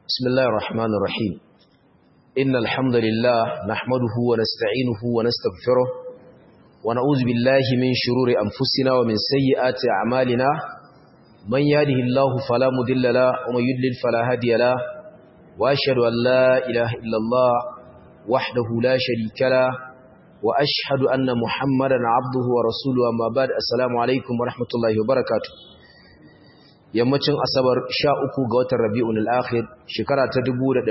بسم الله الرحمن الرحيم إن الحمد لله نحمده ونستعينه ونستغفره ونعوذ بالله من شرور أنفسنا ومن سيئات أعمالنا من يهده الله فلا مضل له ومن يضلل فلا هادي له وأشهد أن لا إله إلا الله وحده لا شريك له وأشهد أن محمدا عبده ورسوله أما بعد السلام عليكم ورحمة الله وبركاته yammacin asabar 13 ga watan Rabiul Akhir shekara ta 1445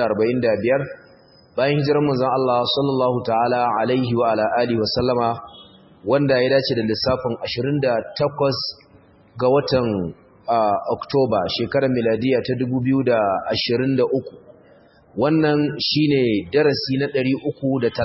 bayan hijirar manzon Allah sallallahu ta'ala alaihi wa ala alihi wa sallama wanda ya dace da lissafin 28 ga watan Oktoba shekarar miladiya ta 2023 wannan shine darasi na 336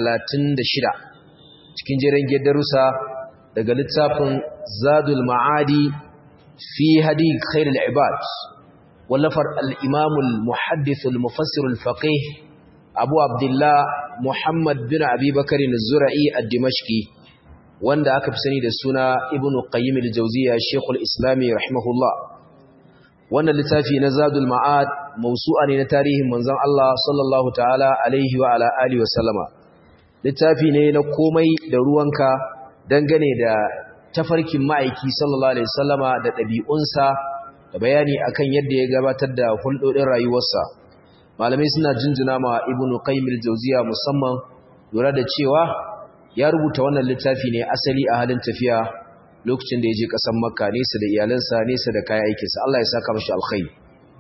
cikin jerin darussa daga littafin Zadul Ma'adi في هدي خير العباد ولفر الإمام المحدث المفسر الفقيه أبو عبد الله محمد بن أبي بكر الزرعي الدمشقي وان دا أكب سنيد السنة ابن قيم الجوزية الشيخ الإسلامي رحمه الله وان لتافي نزاد المعاد موسوعا لتاريه منزل الله صلى الله تعالى عليه وعلى آله وسلم لتافي نينكومي دروانك دنغني دا tafarkin ma'aiki sallallahu alaihi wasallama da ɗabi'unsa da bayani akan yadda ya gabatar da hulɗoɗin rayuwarsa malamai suna jinjina ma ibnu qayyim al-jawziya musamman lura da cewa ya rubuta wannan littafi ne asali a halin tafiya lokacin da ya je ƙasar makka nesa da iyalansa nesa da kayan aikinsa Allah ya saka mashi alkhairi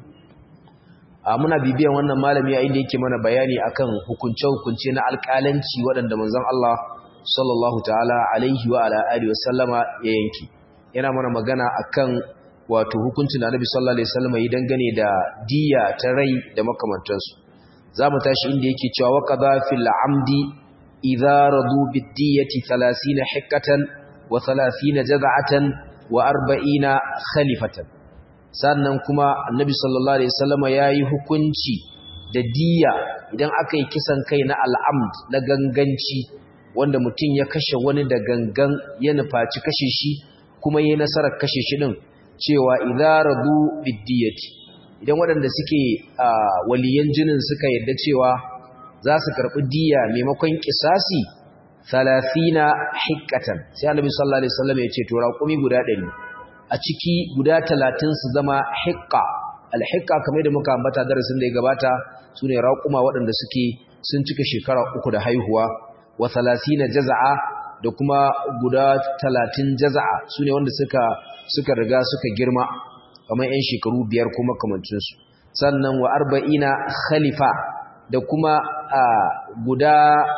muna bibiyan wannan malami a inda yake mana bayani akan hukunce-hukunce na alƙalanci waɗanda manzon Allah sallallahu ta'ala alaihi wa ala alihi wa sallama ya yanki yana mana magana akan wato hukuncin Annabi sallallahu alaihi wasallam yi dangane da diya ta rai da makamantansu zamu tashi inda yake cewa wa qadha fil amdi idza radu bid diyati 30 hiqqatan wa 30 jaz'atan wa 40 khalifatan sannan kuma Annabi sallallahu alaihi wasallam yayi hukunci da diya idan aka yi kisan kai na al'amd na ganganci wanda mutum ya kashe wani da gangan ya nufaci kashe shi kuma yi nasarar kashe shi din cewa idharadu biddiyati idan waɗanda suke waliyan jinin suka yadda cewa za su karɓi diya maimakon kisasi 30 hiqqatan sai Annabi sallallahu alaihi wasallam ya ce to raƙumi guda 100 a ciki guda 30 su zama hiqqa al-hiqqa kamar da muka ambata darasin da ya gabata sune raƙuma waɗanda suke sun cika shekara 3 da haihuwa wa 30 jaz'a da kuma guda 30 jaz'a sune wanda suka riga suka girma kamar yan shekaru 5 kuma kamancin su sannan wa 40 khalifa da kuma guda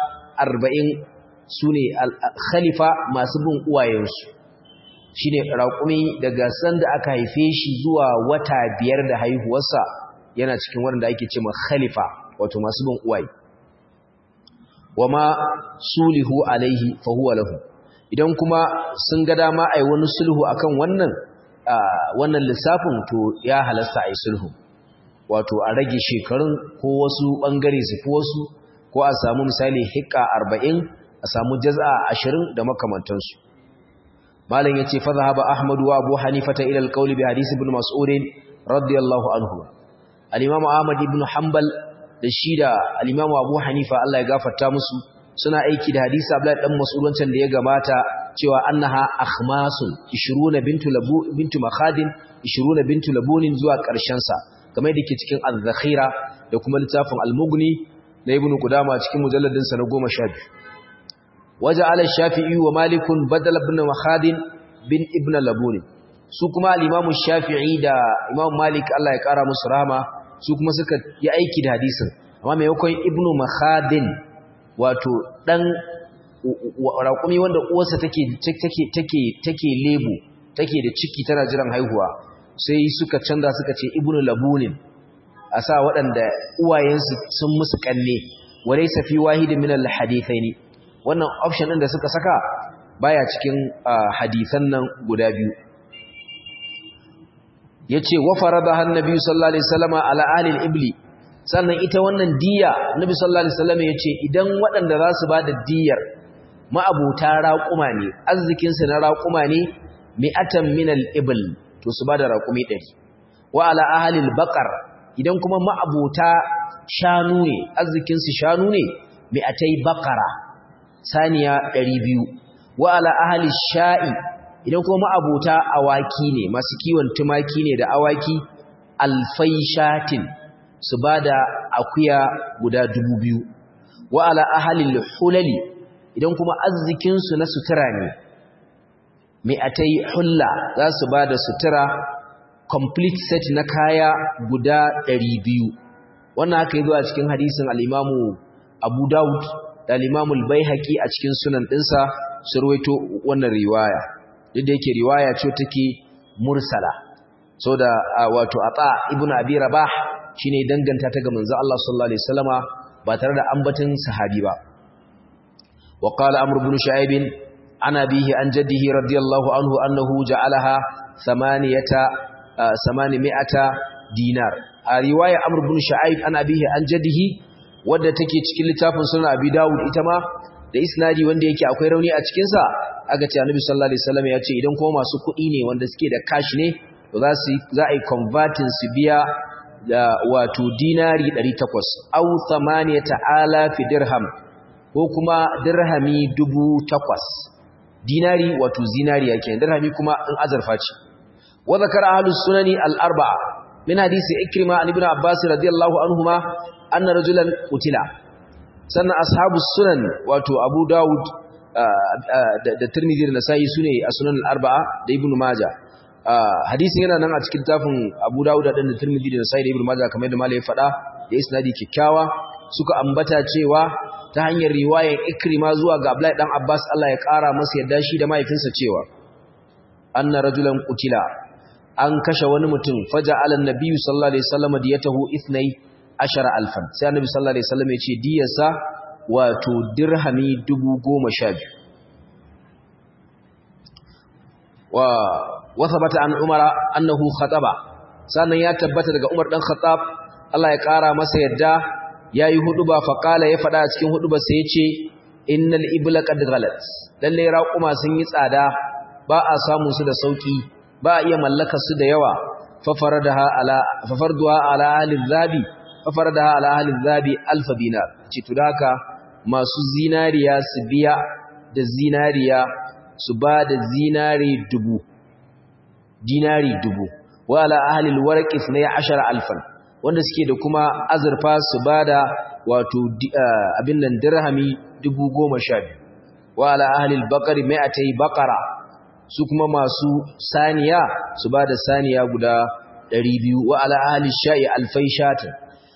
40 sune khalifa masu bin uwayensu shine raƙumi daga sanda aka haife shi zuwa wata 5 da haihuwarsa yana cikin wanda ake cewa khalifa wato masu bin uwaye wama sulihu alaihi fa huwa lahu idan kuma sun ga dama ai wani sulhu akan wannan lissafin to ya halasta ai sulhu wato a rage shekarun ko wasu bangare su ko wasu ko a samu misali hiqqa 40 a samu jaz'a 20 da makamantansu malam yace fa zahaba ahmad wa abu hanifa ila al-qawl bi hadith ibn mas'ud radiyallahu anhu al-imam ahmad ibn hanbal da shi da al-Imam Abu Hanifa Allah ya gafarta musu suna aiki da hadisi Abdullah dan Mas'ud wancan da ya gabata cewa annaha akhmasun 20 bintu makhadin 20 bintu labunin zuwa ƙarshen sa kamar yadda ke cikin az-zakhira da kuma littafin al-mughni na Ibn Qudama cikin mujalladin sa na 12 waja'ala Shafi'i wa Malikun badal ibn makhadin bin ibn labun su kuma al-Imam Shafi'i da Imam Malik Allah ya kara musu rahama su kuma suka yi aiki da hadisin amma maimakon ibnu makhadin wato dan raƙumi wanda uwarsa take lebo take da ciki tana jiran haihuwa sai suka canza suka ce ibnu labunin a sa waɗanda uwayensu sun musu kanne walaysa fi wahidin min al-hadithaini wannan option din da suka saka baya cikin hadisan nan guda biyu yace wa faradaha annabi sallallahu alaihi wasallama ala ahli al-ibli sannan ita wannan diya annabi sallallahu alaihi wasallama yace idan waɗanda za su bada diyar ma'abuta raquma ne arzikin su na raquma ne mi'atan min al-ibl to su bada raqumi 100 wa ala ahli al-baqar idan kuma ma'abota shanu ne arzikin su shanu ne mi'atai baqara saniya 200 wa ala ahli sha'i idan kuma ma'abota awaki ne masu kiwon tumaki ne da awaki alfai shatin su bada akuya guda 2000 wa ala ahli hulali idan kuma arzikin su na sutura ne mi'atai hulla za su bada sutura complete set na kaya guda 200 wannan haka yi zuwa cikin hadisin al-Imamu Abu Dawud da al-Imamu al-Baihaqi a cikin sunan dinsa su rawaito wannan riwaya duk da yake riwaya ce take mursala so da wato Ata ibn Abi Rabah shine danganta ta ga manzo Allah sallallahu alaihi wasallama ba tare da ambatin sahabi ba wa qala Amr ibn Shu'aib an abihi an jaddihi radiyallahu anhu annahu ja'alaha 800 dinar a riwaya Amr ibn Shu'aib an abihi an jaddihi wadda take cikin littafin sunan Abi Dawud ita ma da isnadi wanda yake akwai rauni a cikin sa aka ce Annabi sallallahu alaihi wasallam ya ce idan kuma masu kuɗi ne wanda suke da cash ne to za a yi converting su biya da wato dinari 800 aw 8000 dirham ko kuma dirhami 8000 dinari wato zinariya kenan dirhami kuma in azurfa ce wa zakara ahlus sunani al-arba'a min hadisi ikrima an ibn abbas radiyallahu anhuma anna rajulan qutila sannan ashabus sunan wato abu daud da tirmidhi da nasa'i sune a sunan al-arba'a da ibn majah hadisin yana nan a cikin tafin abu daud da tirmidhi da nasa'i da ibn majah kamar da malai ya faɗa da isnadi kikkiawa suka ambata cewa ta hanyar riwayar ikrima zuwa ga abdullahi dan abbas Allah ya kara masa yadda shi da mahaifinsa cewa anna rajulan qutila an kashe wani mutum faja'ala an-nabiyyu sallallahu alaihi wasallam diyatahu 12000 sai annabi sallallahu alaihi wasallam ya ce diyarsa wato dirhami 10000 wa thabata an umara annahu khataba sannan ya tabbata daga umar dan khattab Allah ya kara masa yadda yayi huduba fa qala ya fada a cikin huduba sai ya ce innal ibla qad ghalat lalle raquma sun yi tsada ba a samu su da sauki ba a iya mallaka su da yawa fa farduha ala ahli dhabi fafardaha ala ahli dhabi alf dinar ci tudaka masu zinariya su biya da zinariya su ba da dinari 1000 wa ala ahli alwarqi 12000 wanda suke da kuma azurfa su bada wato abin nan dirhami 10000 wa ala ahli albaqari 200 baqara su kuma masu saniya su bada saniya guda 200 wa ala ahli sha'i alfai shatin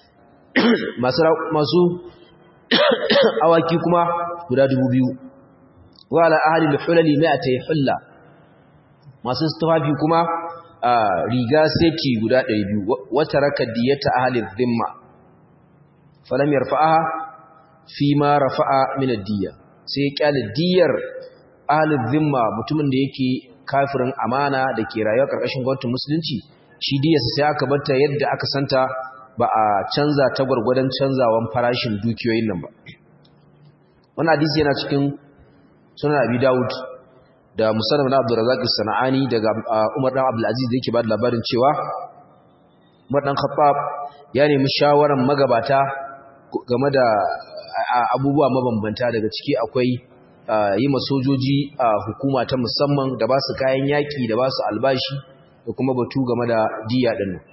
masu awaki kuma guda 2000 wa ala ahli al-hulali 200 hulla masu tufafi kuma riga seti guda 200 wata rakadiyata ahli dhimma falam yarfa'aha fi ma rafa'a min ad-diyya sai ya kyale diyar ahli dhimma mutumin da yake kafirin amana da ke rayuwa karkashin gwamnatin musulunci shi diyarsa sai aka barta yadda aka santa ba a canza ta gwargwadon canzawan farashin dukiyoyin nan ba wannan hadisi yana cikin sunan Abi Dawud da Musannad na Abdurrazzaq as-Sana'ani daga Umar dan Abdul Aziz da yake ba da labarin cewa Umar dan Khattab ya nemi shawaran magabata game da abubuwa mabambanta daga ciki akwai yi masojoji hukuma ta musamman da ba su kayan yaki da ba su albashi da kuma batu game da diya din nan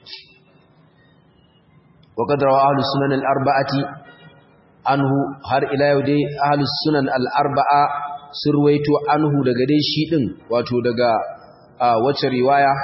وقد روى أهل السنن الأربعة عنه هر إلى يودي أهل السنن الأربعة سرويتو عنه دقدي شيئن واتو دقا وچه رواية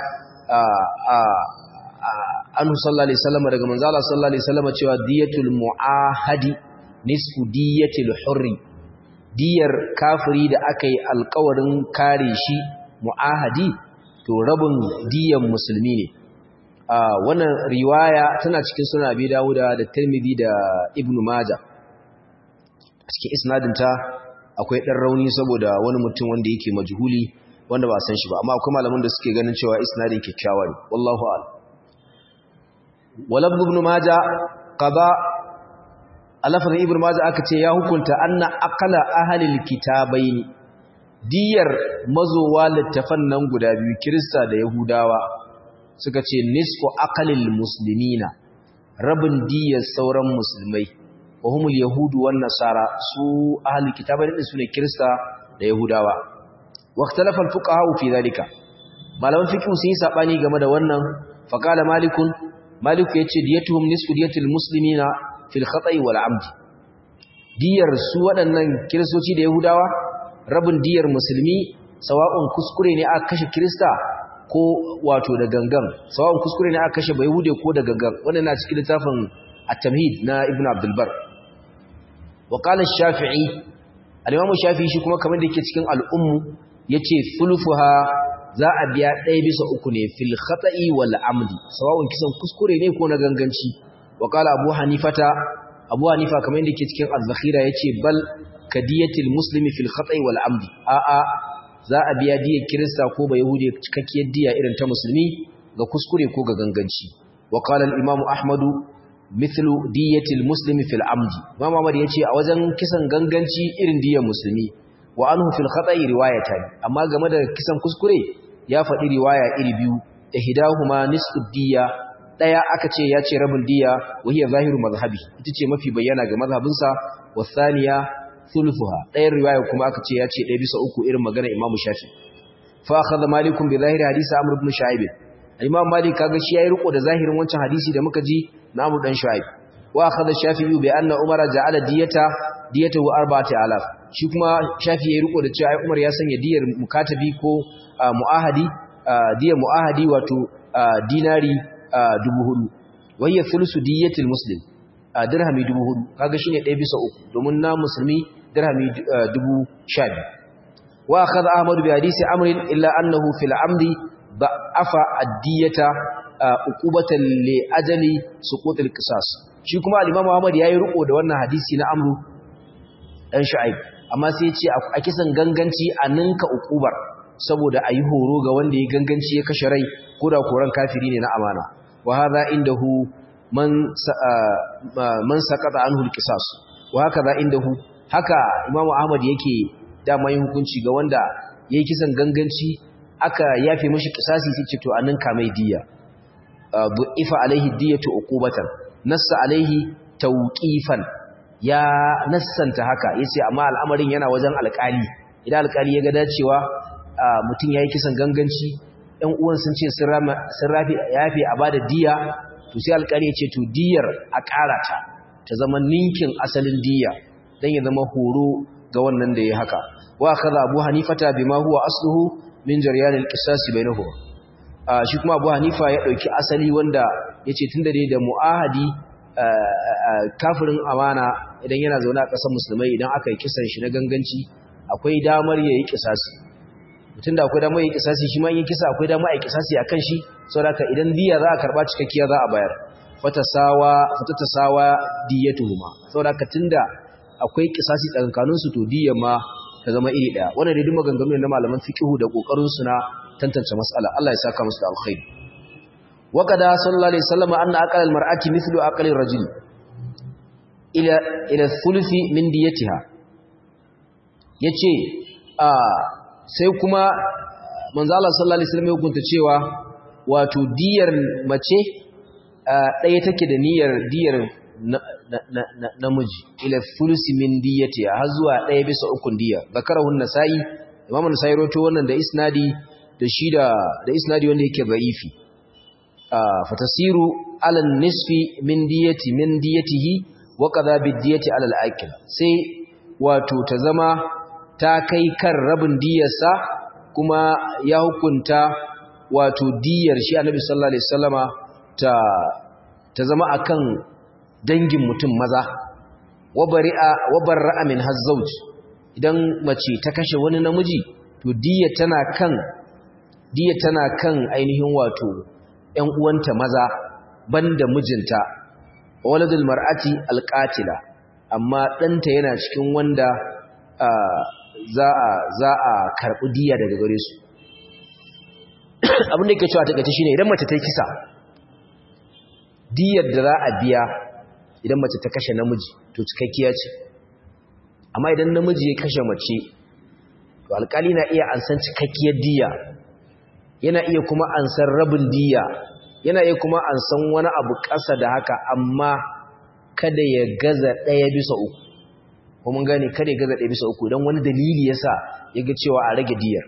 عنه صلى الله عليه وسلم دقا منزالة صلى الله عليه وسلم چوا دية المعاهد نصف دية الحر دير كافري دا أكي القورن كاريشي معاهدي تو ربن دية مسلمين wannan riwaya tana cikin sunan Abi Dawud da Tirmidhi da Ibn Majah cikin isnadin ta akwai dan rauni saboda wani mutum wanda yake majhuli wanda ba san shi ba amma akwai malaman da suke ganin cewa isnadin kikkiawa ne wallahu a'lam walab Ibn Majah qada alafan Ibn Majah aka ce ya hukunta anna aqala ahlil kitabaini diyar mazowa littafan nan guda biyu Kirista da Yahudawa suka ce nisfu aqalil muslimina rabin diyar sauran musulmai wa humul yahudu wan nasara su ahli kitabai din sune kirista da yahudawa waqtalafa al fuqaha fi dhalika malaman fiqh sun yi sabani game da wannan faqala maliku yace diyatuhum nisfu diyatil muslimina fil khata'i wal 'amdi diyar su waɗannan kiristoci da yahudawa rabin diyar musulmi sawa'un kuskure ne aka kashe kirista ko wato da gangan sawa'un kuskure ne aka kashe bayahude ko da gangan wannan na cikin littafin at-tamhid na ibn abdul bar wa qala ash-shafi'i al-imam shafi'i shi kuma kamar da yake cikin al-ummu yace thuluthuha za a biya 1/3 ne fil khata'i wal amdi sawa'un kisan kuskure ne ko na ganganci wa qala abu hanifa kamar da yake cikin az-zakhira yace bal kadiyatil muslimi fil khata'i wal amdi a'a za a biya diyar kirista ko ba yahudi cikakkiyar diya irin ta musulmi ga kuskure ko ga ganganci wa qala al-imam ahmad mithlu diyatil muslimi fil amdi imam ahmad yace a wajen kisan ganganci irin diyar musulmi wa anhu fil khata'i riwayatan amma game da kisan kuskure ya faɗi riwaya iri biyu ihdahuma nisfu diya daya aka ce yace rabin diya wa hiya zahiru mazhabi ita ce mafi bayyana ga mazhabinsa wa thaniya thuluthuha ɗayan riwaya kuma aka ce ya ce 1/3 irin magana Imam Shafi fa akhadha Malikun bi zahiri hadisi Amr ibn Shu'aib Imam Malik kaga shi yayi riko da zahirin wancan hadisi da muka ji na Amr dan Shu'aib wa akhadha Shafi'i bi anna Umar ja'ala diyatahu 4000 shi kuma Shafi yayi riko da cewa Umar ya sanya diyar mukatabi ko muahadi diyar muahadi wato dinari 4000 wa hiya thulusu diyatil muslim dirhami 4000 kaga shine 1/3 domin na musulmi dirhami 12,000 wa akhadha ahmad bi hadisi amr illa annahu fil amdi ba'afa ad-diyata uqubatan li ajali suqut al-qisas shi kuma al-imam ahmad yayi riko da wannan hadisi na amru dan shu'aib amma sai ya ce a kisan ganganci a ninka uqubar saboda ayi horo ga wanda ya ganganci ya kashe rai ko da koran kafiri ne na amana wa hadha indahu man sakata anhu al-qisas wa hakaza indahu haka imamu ahmad yake dama yin hukunci ga wanda yayi kisan ganganci aka yafe mishi qisasi sai ce to anan kamai diya bu'ifa alaihi diyatu uqubatan nassa alaihi tawqifan ya nassanta haka yace amma al'amarin yana wajen alƙali idan alƙali ya ga dacewa mutun yayi kisan ganganci ɗan uwan sun ce sun yafe a bada diya to sai alƙali ya ce to diyar a ƙara ta zama ninkin asalin diya dan ya zama horo ga wannan da ya haka wa kaza Abu Hanifata bima huwa asluhu min jaryan al-qisas bainahuma shi kuma Abu Hanifa ya dauki asali wanda yace tunda dai da muahadi kafirin amana idan yana zaune a ƙasar musulmai idan aka yi kisan shi na ganganci akwai damar yayi kisasi tunda akwai damar yayi kisasi shi ma yin kisa akwai damar yayi kisasi akan shi saboda idan diya za a karba cikakkiya za a bayar fatatasawa diyatuhuma saboda tunda akwai kisasi tsakankanin su to diyar ma ta zama iri daya wannan dai duk maganganu ne na malaman fiqh da kokarin su na tantance mas'ala Allah ya saka musu da alkhairi wa qada sallallahu alaihi wasallam anna aqal almar'ati mithlu aqali ar-rajul ila thuluthi min diyatiha yace sai kuma manzo Allah sallallahu alaihi wasallam ya hukunta cewa wato diyar mace ɗaya take da diyar namiji ila thuluthi min diyati har zuwa 1/3 diya zakarahu an-nasa'i imam an-nasa'i rawaito wannan da isnadi da shi da isnadi wanda yake da'ifi fatasiru ala nisfi min diyatihi wa qadha bid-diyati ala al-akil sai wato ta zama ta kai kan rabin diyarsa kuma ya hukunta wato diyar shi annabi sallallahu alaihi wasallama ta zama akan dangin mutum maza wa barra'a min hazzauj idan mace ta kashe wani namiji to diyar tana kan ainihin wato ƴan uwanta maza banda mijinta waladul mar'ati alqatila amma danta yana cikin wanda za a karɓi diya daga gare su abin da yake cewa ta gaci shine idan mace ta yi kisa diyar da za a biya idan mace ta kashe namiji to cikakkiya ce amma idan namiji ya kashe mace to alƙali na iya ansan cikakkiyar diya yana iya kuma ansar rabin diya, yana iya kuma ansan wani abu ƙasa da haka, amma kada ya gaza 1/3. Ko mun gane, kada ya gaza 1/3 don wani dalili yasa ya ga cewa a rage diyar.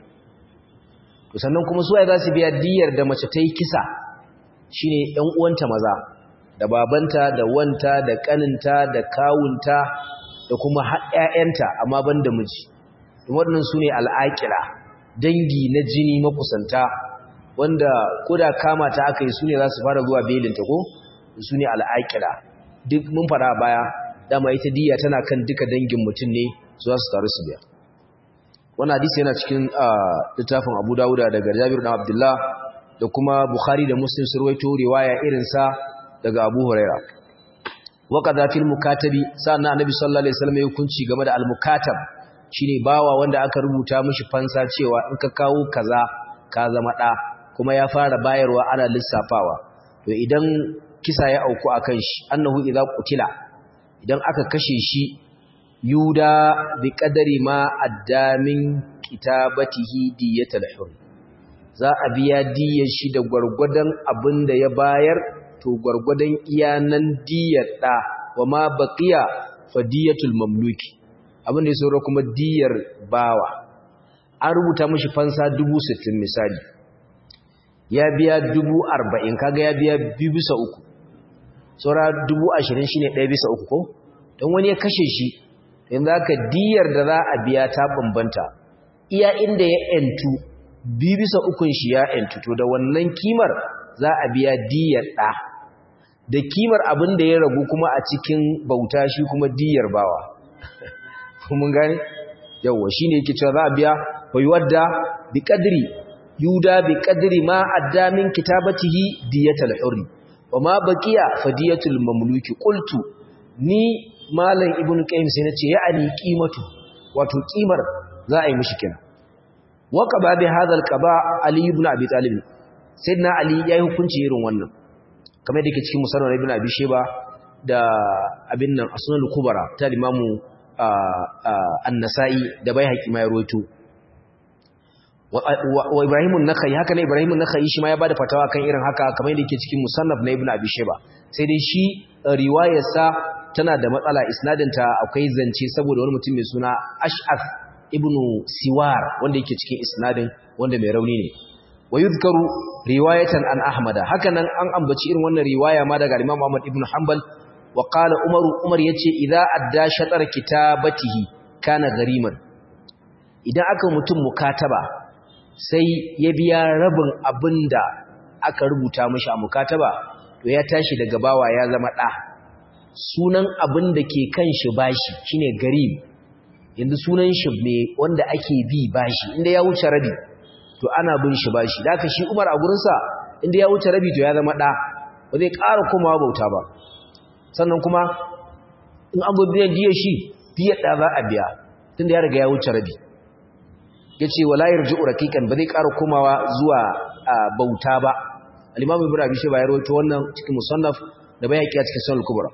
To sannan kuma su ai za su biya diyar da mace ta yi kisa, shine ɗan uwanta maza, da babanta da wanta da kaninta da kawunta da kuma ƴaƴanta, amma ban da miji. Waɗannan su ne al'aƙira, dangi na jini makusanta, wanda koda kama ta aka yi su ne za su fara zuwa belinta ko su ne al'aƙira. Duk mun fara baya, dama ita diya tana kan duka dangin mutum ne su za su taru su biya. Wannan hadisi yana cikin littafin Abu Dawuda daga Jabir bin Abdullah, da kuma Bukhari da Muslim sun rawaito riwaya irinsa daga Abu Huraira. Waqadha fil mukatabi, sannan Annabi sallallahu alaihi wasallam ya hukunci game da al-mukatab, shine bawa wanda aka rubuta mishi fansa cewa in ka kawo kaza ka zama da, kuma ya fara bayarwa ana lissafawa. To idan kisa ya auku akan shi, annahu idza qutila, idan aka kashe shi, yuda bi qadari ma addamin kitabatihi diyatul hur, za a biya diyar shi da gwargwadon abinda ya bayar, to gwargwadon iyanan diyar da, wa ma baqiya fa diyatul mamluki, abinda ya saura kuma diyar bawa. An rubuta mishi fansa 60,000 misali, ya biya 40,000, kaga ya biya 2/3, saura 20,000 shine 1/3 ko. don wani ya kashe shi, yanzu aka diyar da za a biya ta bambanta, iya inda ya entu 2/3 shi ya entu, to da wannan kimar za a biya diyar ɗa, da kimar abin da ya ragu kuma a cikin bauta shi kuma diyar bawa. Mun gane yawa, shine yake cewa za a biya wa yuwadda bi qadri, yuda bi qadri ma adda min kitabatihi diyatul hurri, wa ma baqiya fadiyatul mamluki. Qultu, ni malam ibnu qayyim sai nace ya'ani qimatu, wato kimar za a yi mishi kenan. wa qaba bi hadha al-qaba ali ibn abi talib, sayyidina ali yayi hukunci irin wannan, kamar da yake cikin musannad ibn abi shayba da abin nan asnul kubra ta imamu an-nasa'i da baihaqi ma ya rawaito. wa Ibrahim an-Nakhai, haka ne Ibrahim an-Nakhai shi ma ya bada fatawa kan irin haka, kamar yadda yake cikin musannaf na Ibn Abi Shayba. Sai dai shi riwayarsa tana da matsala, isnadinta akwai zance saboda wani mutum mai suna Ash'ath ibn Siwar wanda yake cikin isnadin, wanda mai rauni ne. Wa yuzkaru riwayatan an Ahmad, haka nan an ambaci irin wannan riwaya ma daga Imam Ahmad ibn Hanbal. Wa qala Umar yace idza adda shatar kitabatihi kana gariman, idan aka mutum mukataba sai ya biya rabin abinda aka rubuta mashi a mukataba, to ya tashi daga bawa ya zama ɗa. Sunan abin da ke kan shi bashi shine garim, yanzu sunan shi ne wanda ake bi bashi, inda ya wuce rabi to ana bin shi bashi. Da haka shi Umar a gurinsa inda ya wuce rabi to ya zama ɗa, ba zai ƙara komawa bauta ba. Sannan kuma in an biyan diyar shi, diyar ɗa za a biya tunda ya riga ya wuce rabi. Ya ce wala yarji'u raqiqan, ba zai ƙara komawa zuwa bauta ba. Al-Imam Ibn Abi Shayba ya rawaito wannan cikin musannaf da bayaki a cikin Sunan al-Kubra.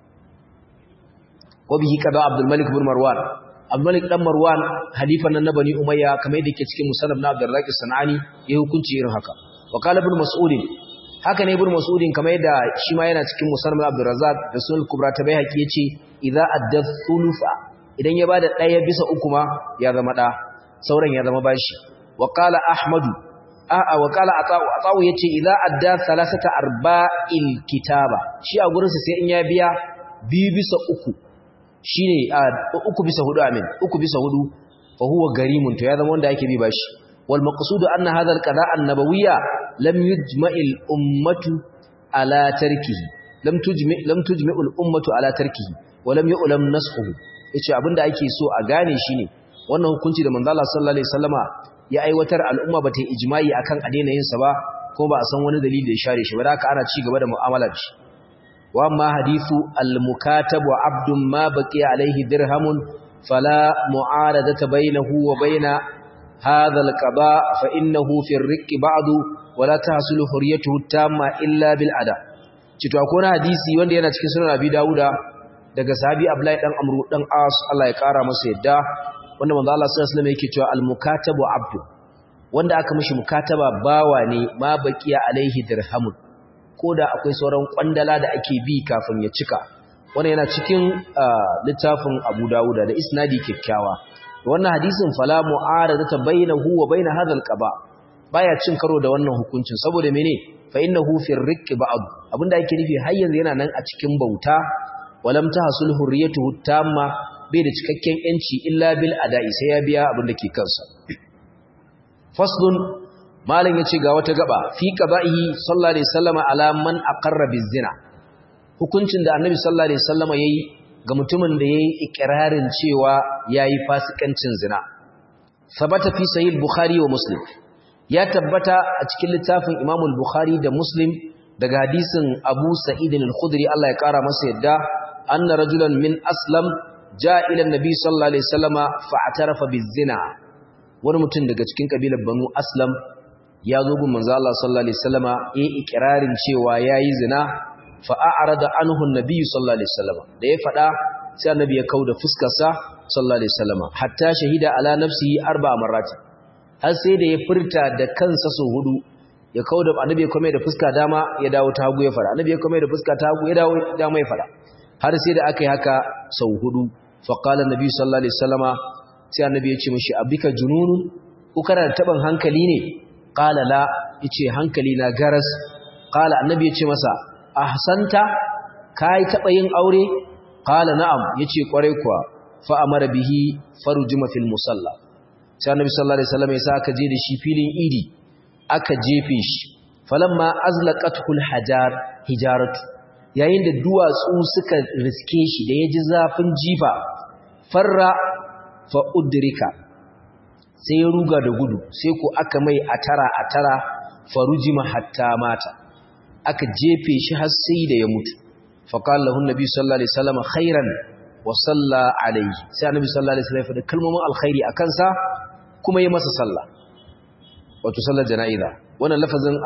Wa bihi qada Abdul Malik ibn Marwan, Abdul Malik dan Marwan halifan nan na Bani Umayya, kamar yadda yake cikin musannaf na Abdul Razzaq Sanani, ya hukunci irin haka. Wa qala Ibn Mas'ud, haka ne Ibn Mas'ud kamar yadda shi ma yana cikin musannaf na Abdul Razzaq da Sunan al-Kubra ta bayaki yace idza adda thulutha, idan ya bada 1/3 ma ya zama da, sauran ya zama bashi. Wa qala Ahmadu, wa qala Ata'u yace idza adda 3/4 kitaba, shi a gurin sa sai in ya biya 2/3, shine 3/4, amin 3/4, fa huwa garimun, to ya zama wanda yake bi bashi. Wal maqsudu anna hadha al-qada' an-nabawiyya lam yujma'il ummatu ala tarkihi, lam tujma'u al-ummatu ala tarkihi wa lam yu'lam nasxuhu. Yace abinda ake so a gane shine wannan hukunci da manzo Allah sallallahu alaihi wasallama ya aiwatar, al'umma bata yi ijma'i akan a daina yin sa ba, ko ba a san wani dalili da ya share shi ba, haka ana ci gaba da mu'amala da shi. Wa amma hadithu al-mukatab wa abdun ma baqiya alaihi dirhamun fala mu'aradata bainahu wa baina hadha al-qada fa innahu fi ar-riq ba'du wa la tahsulu hurriyatuhu tamma illa bil ada. Cito akwai hadisi wanda yana cikin sunan Abi Dawuda daga sahabi Abdullahi dan Amru dan As, Allah ya kara masa yadda, wanda manzo Allah sallallahu alaihi wasallam yake cewa al-mukatabu abdu, wanda aka mishi mukataba bawa ne ma baqiya alaihi dirhamun koda akwai sauran kwandala da ake bi kafin ya cika wannan yana cikin littafin Abu Dawud da isnadi kikkiawa wannan hadisin fala mu'aradata bainahu wa bain hadha al-qaba baya cin karo da wannan hukuncin saboda mene fa innahu fi ar-riq ba'd abinda yake nufi har yanzu yana nan a cikin bauta walam tahsul hurriyatuhu tamma bai da cikakken yanci illa bil ada'i sai ya biya abinda ke kansa faslun malam yace ga wata gaba fi qaba'ihi sallallahu alaihi wasallam ala man aqarra bizina hukuncin da annabi sallallahu alaihi wasallam yayi ga mutumin da yayi ikrarin cewa yayi fasikancin zina sabata fi sahih bukhari wa muslim ya tabbata a cikin littafin imam al-bukhari da muslim daga hadisin abu sa'id al-khudri Allah ya kara masa yadda anna rajulan min aslam jaa ila an-nabi sallallahu alaihi wasallam fa'tarafa bizina wani mutum daga cikin kabilar banu aslam ya zo gun manzo Allah sallallahu alaihi wasallama yayi ikrarin cewa yayi zina fa a'rada anhu an-nabi sallallahu alaihi wasallama da ya fada sai annabi ya kauda fuskar sa sallallahu alaihi wasallama hatta shahida ala nafsihi arba'a marrat har sai da ya furta da kansa so hudu ya kauda annabi ya kome da fuska dama ya dawo ta hagu ya fada annabi ya kome da fuska ta hagu ya dawo dama ya fada har sai da aka yi haka sau hudu fa qala an-nabi sallallahu alaihi wasallama sai annabi ya ce mishi abika jununun ko kana da taban hankali ne qala la yace hankali na garas qala annabi ya ce masa ahsanta kai taba yin aure qala na'am yace kwarai kuwa fa amara bihi farujuma fil musalla sai annabi sallallahu alaihi wasallam ya sa aka je da shi filin idi aka jefe shi falamma azlaqatul hijaratu yayin da duwatsu suka riske shi da yaji zafin jifa farra fa udrika sai ya ruga da gudu sai ko aka mai atara farujima hatta mata aka jefe shi har sai da ya mutu fa qala lahu annabi sallallahu alaihi wasallam khairan wa salla alaihi sai annabi sallallahu alaihi wasallam ya faɗi kalmomin alkhairi akan sa kuma yi masa sallah wato sallar jana'iza wannan lafazin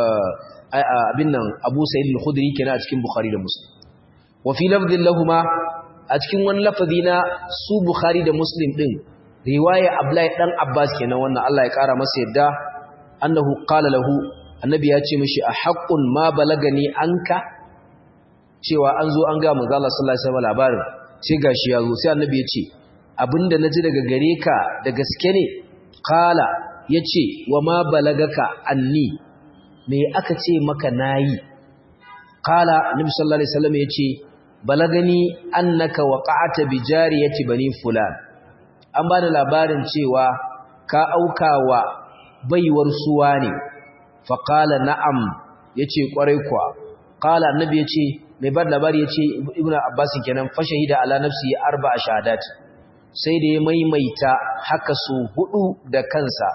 abin nan Abu Sa'id al-Khudri kenan a cikin Bukhari da Muslim wa fi lafdhin lahumu a cikin wani lafazi na su Bukhari da Muslim din riwaya Abdullahi dan Abbas kenan wannan Allah ya kara masa yadda annahu qala lahu annabi ya ce mishi a haqqun ma balagani anka cewa an zo an ga manzo Allah sallallahu alaihi wasallam labarin sai gashi ya zo sai annabi ya ce abinda naji daga gare ka da gaske ne qala yace wa ma balagaka anni me aka ce maka nayi qala annabi sallallahu alaihi wasallam yace balagani annaka waqa'ata bi jariyati bani fulan an ba da labarin cewa ka aukawa baiwar suwa ne fa qala na'am yace kwarai kuwa qala annabi yace mai bar labari yace ibnu abbas kenan fa shahida ala nafsi arba'a shahadat sai da ya maimaita haka su hudu da kansa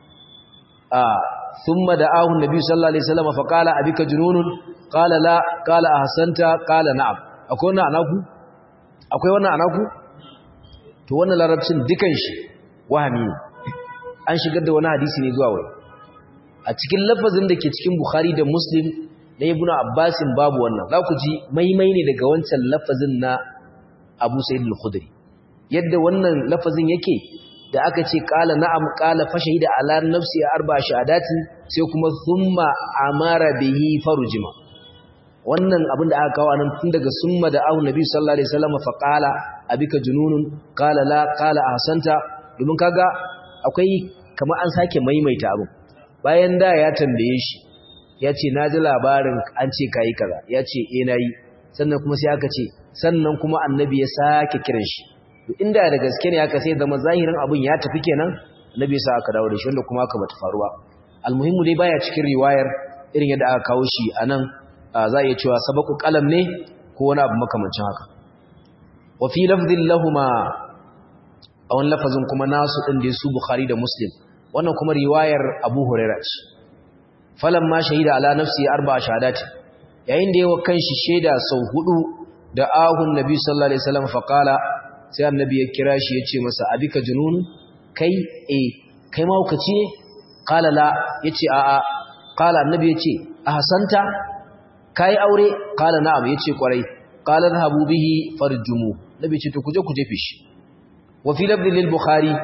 thumma da'ahu annabi sallallahu alaihi wasallam fa qala abika jununun qala la qala ahsanta qala na'am akwai wannan anaku to wannan larabcin dukan shi wahami ne an shigar da wani hadisi ne zuwa wai a cikin lafazin da ke cikin Bukhari da Muslim da Ibn Abbas babu wannan za ku ji maimai ne daga wancan lafazin na Abu Sa'id al-Khudri yadda wannan lafazin yake da aka ce qala na'am qala fa shahida ala nafsi arba shahadatin sai kuma thumma amara bihi farujima wannan abin da aka kawo anan tun daga summa da ahu nabi sallallahu alaihi wasallam fa qala abika jununun qala la qala ahsanta domin kaga akwai kamar an sake maimaita abu bayan da ya tambaye shi yace naji labarin an ce kai kaza yace eh nayi sannan kuma sai aka ce sannan kuma annabi ya sake kiran shi inda da gaske ne aka sai zama zahirin abun ya tafi kenan annabi sa aka dawo da shi wanda kuma aka bata faruwa almuhimmu dai baya cikin riwayar irin yadda aka kawo shi anan za a iya cewa sabaku kalam ne ko wani abu makamancin haka wa fi lafdhin lahumma a wani lafazin kuma nasu din da su Bukhari da Muslim wannan kuma riwayar Abu Hurairah ce falamma shahida ala nafsi arba'a shahadati yayin da yawa kanshi sheda sau hudu da ahun nabi sallallahu alaihi wasallam fa qala sai annabi ya kira shi yace masa abika junun kai kai mahaukaci ne qala la yace a'a qala annabi yace ahsanta kai aure qala na'am yace kwarai qala dhahabu bihi farjumu nabi yace to kuje ku jefe shi wa fi lafzi lil bukhari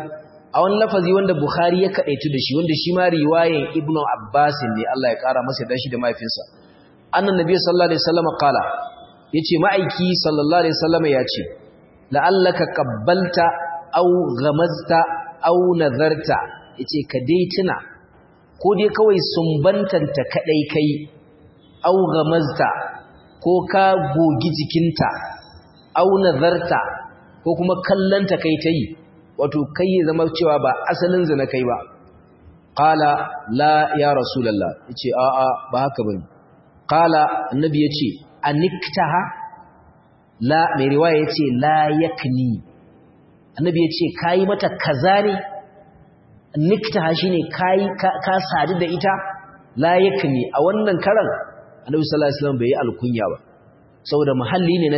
a wani lafazi wanda Bukhari ya kadaitu da shi wanda shi ma riwayan Ibn Abbas ne Allah ya kara masa dashi da mahaifinsa annabi sallallahu alaihi wasallam qala yace ma'aiki sallallahu alaihi wasallam yace la'allaka qabbalta aw ghamazta aw nazarta yace ka dai tuna ko dai kawai sumbantanta kadai kai aw ghamazta ko ka gogi jikinta aw nazarta ko kuma kallanta kai tayi wato kai ya zama cewa ba asalin zina kai ba qala la ya rasulullah yace a'a ba haka bane qala annabi yace aniktaha la mai riwaya yace la yakni annabi yace kai mata kaza ne niktaha shine kai ka sadu da ita la yakni a wannan karan annabi sallallahu alaihi wasallam bai yi alkunya ba saboda muhalli ne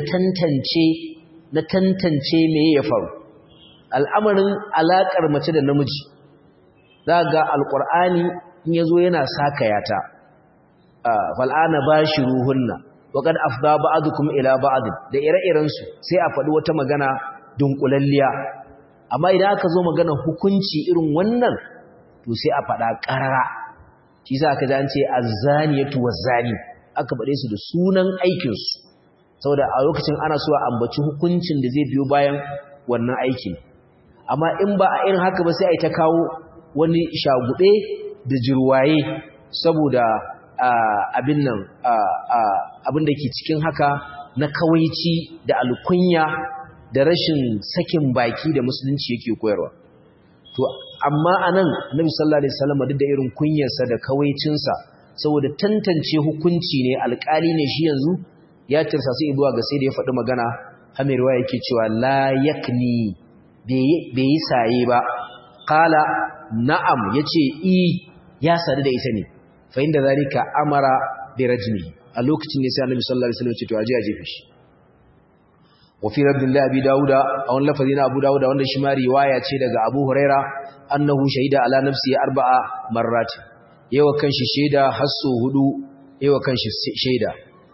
na tantance me ya faru al'amarin alakar mace da namiji zaga alqur'ani in yazo yana sakayata fal'ana bashiruhunna waqad afda ba'dukum ila ba'd da ire-iren su sai a faɗi wata magana dunkulalliya amma idan aka zo magana hukunci irin wannan to sai a faɗa ƙarara shi yasa aka ji an ce az-zaniyatu waz-zani aka faɗe su da sunan aikin su saboda a lokacin ana so a ambaci hukuncin da zai biyo bayan wannan aikin amma in ba a irin haka ba sai a yi ta kawo wani shagube da jirwaye saboda abin nan abin da ke cikin haka na kawaici da alkunya da rashin sakin baki da musulunci yake koyarwa to amma anan Annabi sallallahu alaihi wasallam duk da irin kunyarsa da kawaicinsa saboda tantance hukunci ne alƙali ne shi yanzu ya tirsa su zuwa ga sai da ya faɗi magana hamirwa yake cewa la yakni bai yi saye ba qala na'am yace ya sadu da ita ne fa inda zalika amara bi rajmi a lokacin ne sai Annabi sallallahu alaihi wasallam ya ce to aje a jefe shi wa fi rabbillahi abi dauda a wannan lafazin Abu Dauda wanda shi ma riwaya ce daga Abu Huraira annahu shahida ala nafsi 4 marrat yawa kanshi shaida hasso 4 yawa kanshi shaida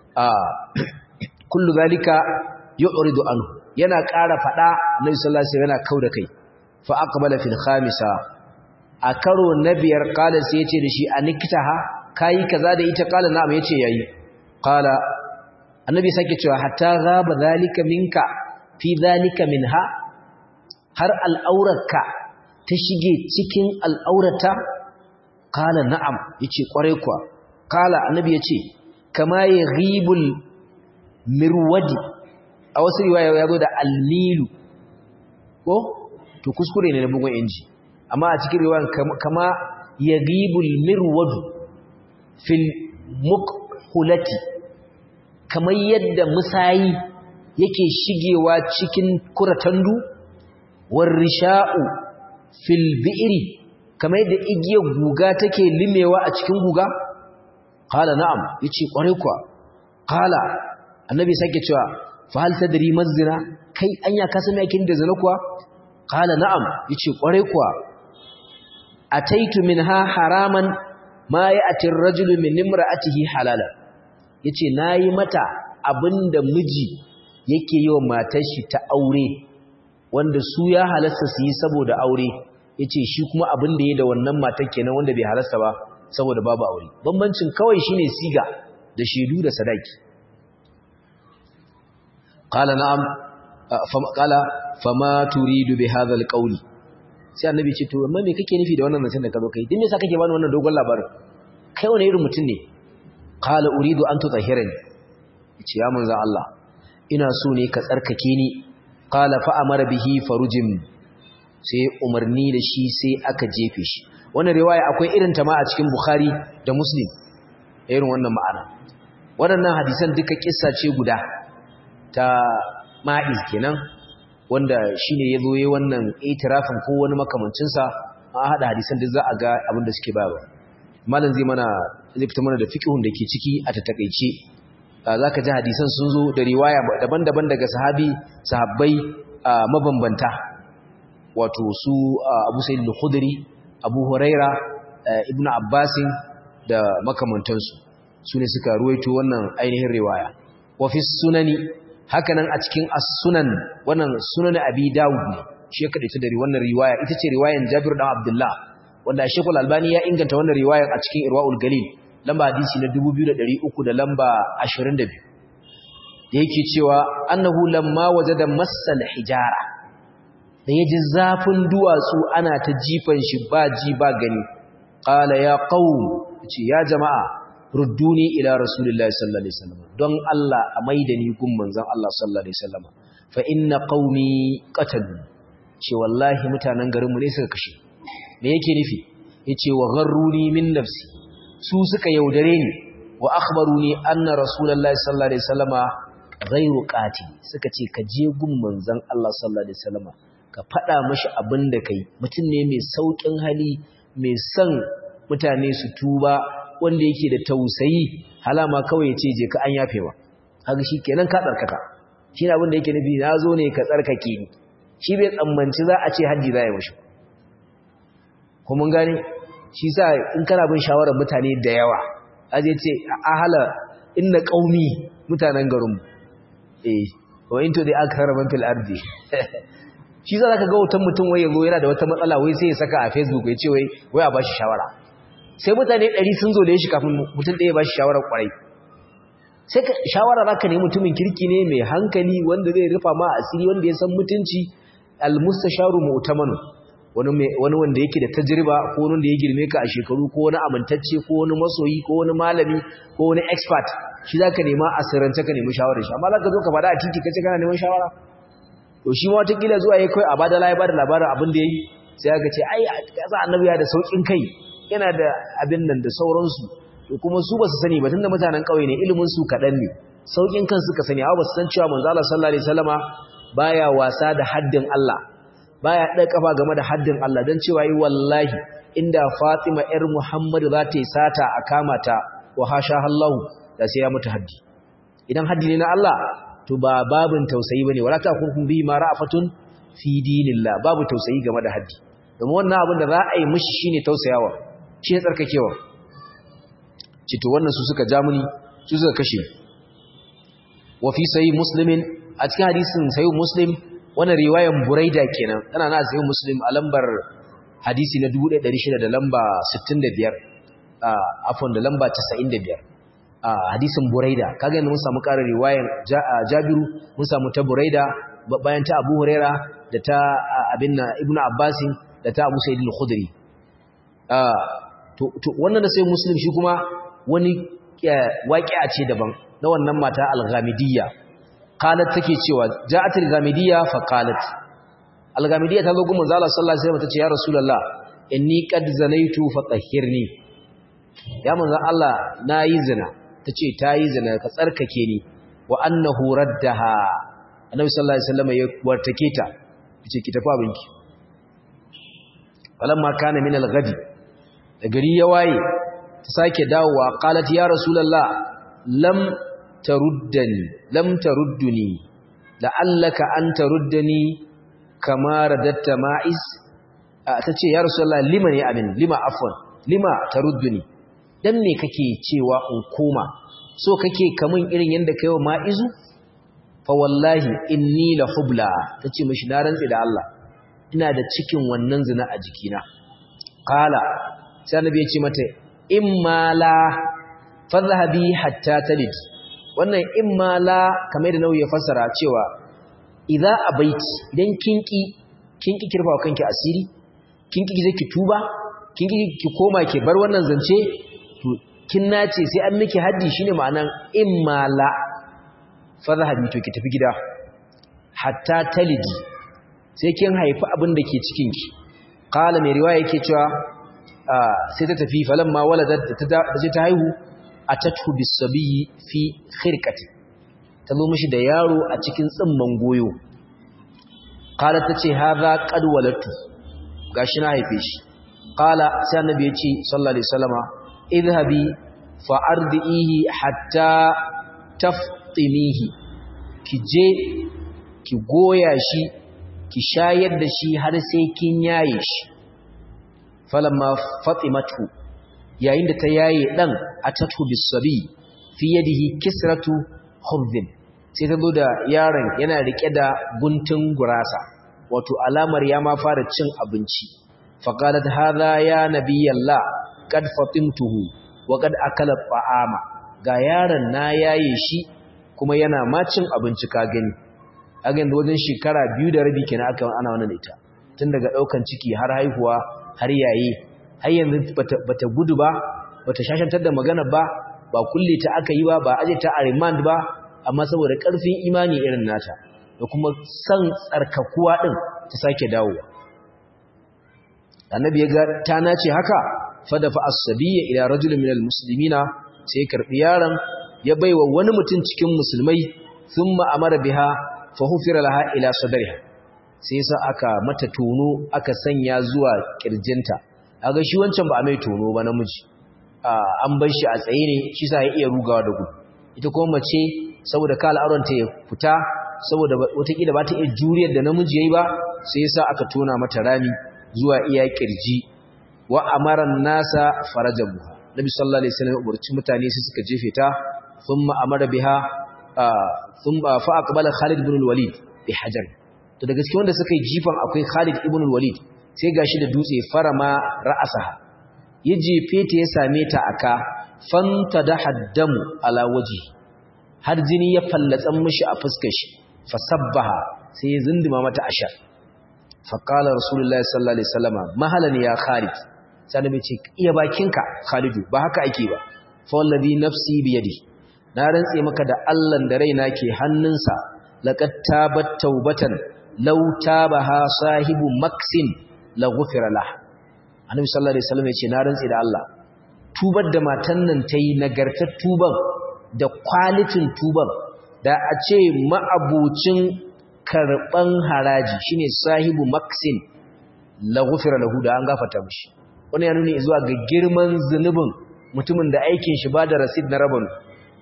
kullu zalika yu'ridu anhu yana ƙara fada Annabi sallallahu alaihi wasallam yana kauda kai fa aqbala fil khamisa a karo na biyar kala sai yace da shi aniktaha kai kaza da ita kala na'am yace yayi kala annabi sake cewa hatta ghaba zalika minka fi zalika minha har al'aurarka ta shige cikin al'aurata kala na'am yace kware kuwa kala annabi yace kama yaghibul mirwadi a wasu riwaya yazo da almilu ko to kuskure ne na bugun inji amma a cikin riwayan kama yaghibul mirwadu fil mukhulati kamar yadda musayi yake shigewa cikin kuratandu war risha'u fil bi'ri kamar yadda igiyar guga take limewa a cikin guga qala na'am yace kware kuwa qala annabi sake cewa fa hal tadri mazina kai anya ka san me yake da zina kuwa qala na'am yace kware kuwa ataitu minha haraman ma ya'ti ar-rajulu min imra'atihi halala yace nayi mata abinda miji yake yi wa matar shi ta aure wanda su ya halasta su yi saboda aure yace shi kuma abinda yake da wannan matar kenan wanda bai halasta ba saboda babu aure bambancin kawai shine siga da shedu da sadaki qala na'am qala fama turidu bi hadha al-qawl sai annabi ce to amma me kake nufi da wannan zancen da ka zo kai din me yasa kake bani wannan dogon labarin kai wani irin mutum ne qala uridu an tutahhirani yace ya manzo Allah ina so ne ka tsarkake ni qala fa amara bihi farujim sai umarni da shi sai aka jefe shi wannan riwaya akwai irin ta ma a cikin Bukhari da Muslim irin wannan ma'ana waɗannan hadisan duka kissa ce guda ta Ma'iz kenan wanda shine yazo yayin wannan itirafin ko wani makamancin sa a hada hadisan duk za a ga abin da suke bayarwa malam zai fita mana da fiqhun da ke ciki a tattakeice zaka ji hadisan sun zo da riwaya daban-daban daga sahabbai mabambanta wato su Abu Sa'id al-Khudri Abu Huraira Ibn Abbas da makamantansu sune suka ruwaito wannan ainihin riwaya wa fi sunani hakanan a cikin as-sunan wannan sunan Abi Dawud ne shi ya kadaita da wannan riwaya ita ce riwayan Jabir dan Abdullah wanda Sheikh Al-Albani ya inganta wannan riwayan a cikin Irwaul Galil lamba hadisi na 2300 da lamba 22 da yake cewa annahu lamma wajada massal hijara da yaji zafin duwatsu ana ta jifan shi ba ji ba gani qala ya qaum ce ya jama'a rudduni ila rasulillahi sallallahu alaihi wasallam don Allah a maidani gun manzon Allah sallallahu alaihi wasallam fa inna qaumi qatalu ce wallahi mutanen garin mu ne suka kashe me yake nufi yace wa gharruni min nafsi su suka yaudare ni wa akhbaruni anna rasulullahi sallallahu alaihi wasallam ghairu qatil suka ce ka je gun manzon Allah sallallahu alaihi wasallam ka fada mishi abin da kai mutum ne mai saukin hali mai son mutane su tuba wanda yake da tausayi halama kawai yace je ka an yafewa kaga shikenan ka tsarkaka shine abin da yake nufi nazo ne ka tsarkake ni shi bai tsammanci za a ce haji za ya mishi ko mun gane shi sa in kana bin shawarar mutane da yawa aje ce ahala inna qaumi mutanen garinmu wa into the akthar man fil ardi shi za ka ga wutan mutum wai yazo yana da wata matsala wai sai ya saka a Facebook ya ce wai a bashi shawara sai mutane 100 sun zo da shi kafin mutum ɗaya ba shi shawara kwarai sai ka shawara zaka ne mutumin kirki ne mai hankali wanda zai rufa ma asiri wanda ya san mutunci al-mustasharu mu'tamanu wani wanda yake da tajriba ko wanda ya girme ka a shekaru ko wani amintacce ko wani masoyi ko wani malami ko wani expert shi zaka nema asirance ka nemi shawarar shi amma zaka zo ka fada a titi kace kana neman shawara to shi ma wata kila zuwa yayi kai a bada labarin abin da yayi sai aka ce ai kaza annabi ya da saukin kai yana da abin nan da sauransu to kuma su basu sani ba tunda mutanen kauye ne ilimin su kadan ne saukin kan suka sani amma basu san cewa manzo Allah sallallahu alaihi wasallama baya wasa da haddin Allah baya ɗan kafa game da haddin Allah dan cewa yi wallahi inda Fatima ƴar Muhammad za ta yi sata a kama ta wa hasha Allah da sai ya mutu haddi idan haddi ne na Allah to ba babin tausayi bane wala ta kun bi ma ra'afatun fi dinillah babu tausayi game da haddi domin wannan abin da za a yi mishi shine tausayawa shi ne tsarkakewa cito wannan su suka ja muni su suka kashe wa fi sahih muslimin a cikin hadisin sahih muslim wannan riwayan buraida kenan tana na sahih muslim a lambar hadisi na 1600 da lamba 65 afwan da lamba 95 hadisin buraida kaga yanzu mun samu ƙarin riwayan Jabiru mun samu ta buraida bayan ta Abu Huraira da ta Ibn Abbas da ta Abu Sa'id al-Khudri to wannan da sai muslim shi kuma wani waqi'a ce daban na wannan mata al-Ghamidiyya qalat take cewa ja'at al-Ghamidiyya fa qalat al-Ghamidiyya ta zo gun manzo Allah sallallahu alaihi wasallam tace ya rasulullah inni qad zanaitu fa tahhirni ya manzo Allah nayi zina tace tayi zina ka tsarkake ni wa annahu raddaha annabi sallallahu alaihi wasallam ya wartake ta tace ki tafi abinki falamma kana min al-ghadi da gari ya waye ta sake dawowa qalat ya rasulullah lam tarudduni la'allaka an taruddani kama radatta ma'iz tace ya rasulullah lima afwan lima tarudduni dan me kake cewa in koma so kake kamun irin yanda kai wa ma'izu fa wallahi inni la hubla tace mishi na rantsi da Allah ina da cikin wannan zina a jikina qala sai annabi ya ce mata imma la fadhhabi hatta talid wannan imma la kamar da nauyi ya fassara cewa idza abaiti idan kinki kirfa kanki asiri kinki je ki tuba kinki ki koma ki bar wannan zance to kin nace sai an miki haddi shine ma'anan imma la fadhhabi to ki tafi gida hatta talidi sai kin haifi abin da ke cikin ki qala mai riwaya yake cewa sai ta tafi falamma waladat ta haihu atatu bisabi fi khirqati ta zo mishi da yaro a cikin tsimman goyo qala tace hadha qad walatu gashi na haife shi qala sai annabi ya ce sallallahu alaihi wasallama idhabi fa ardihi hatta taftimihi ki je ki goya shi ki shayar da shi har sai kin yaye shi falamma fatimatu yayin da ta yaye dan atatu bisabi fi yadihi kisratu khubzin sai ta zo da yaron yana rike da guntun gurasa wato alamar ya ma fara cin abinci faqalat hadha ya nabiyallah qad fatimtuhu wa qad akala ta'ama ga yaron na yaye shi kuma yana ma cin abinci ka gani a ga wajen shekara 2 da rabi kenan aka ana wannan ita tun daga daukan ciki har haihuwa har yaye har yanzu bata gudu ba bata shashantar da magana ba kulle ta aka yi ba aje ta a remand ba amma saboda karfin imani irin nata da kuma san tsarkakuwa din ta sake dawowa annabi ya ga ta nace haka fadafa as-sabiyya ila rajulin minal muslimina sai karbi yaron ya baiwa wani mutum cikin musulmai thumma amara biha fa hufira laha ila sadriha sai sa aka mata tono aka sanya zuwa kirjinta kaga shi wancan ba a mai tono ba namiji an bar shi a tsaye ne shi sa ya iya rugawa da gudu ita kuma mace saboda kala auren ta ya fita saboda watakila ba ta iya juriyar da namiji yayi ba sai yasa aka tona mata rami zuwa iya kirji wa amaran nasa farajabuha nabi sallallahu alaihi wasallam umarci mutane su suka jefe ta thumma amara biha thumma fa aqbala Khalid ibn al-Walid bi hajar to daga cikin wanda suka yi jifan akwai Khalid ibn al-Walid sai gashi da dutse farama ra'asaha ya jefe ta ya same ta aka fanta da haddamu ala waji har jini ya fallatsan mishi a fuskar shi fasabbaha sai ya zindima mata ashar faqala rasulullahi sallallahu alaihi wasallama mahalan ya Khalid sai nabi ce iya bakinka Khalidu ba haka ake ba fa wallazi nafsi bi yadi na rantse maka da Allah da raina ke hannunsa laqad tabat taubatan law tabaha sahibu maksin la ghufira lahu annabi sallallahu alaihi wasallam yace na rantsi da Allah tubar da matan nan tayi nagartar tuban da quality tuban da a ce ma'abucin karban haraji shine sahibu maksin la ghufira lahu da an gafarta mishi wannan ya nuni zuwa ga girman zunubin mutumin da aikin shi ba da rasid na rabanu